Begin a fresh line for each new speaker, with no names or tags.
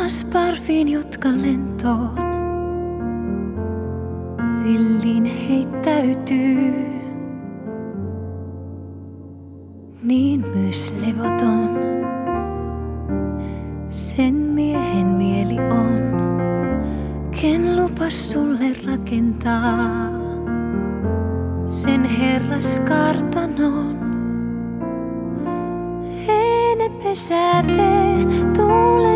taas parviin jutkan lentoon. Villiin heittäytyy, niin myös levoton sen miehen mieli on, ken lupas sulle rakentaa sen herraskartanon. Ene pesää tee tuulen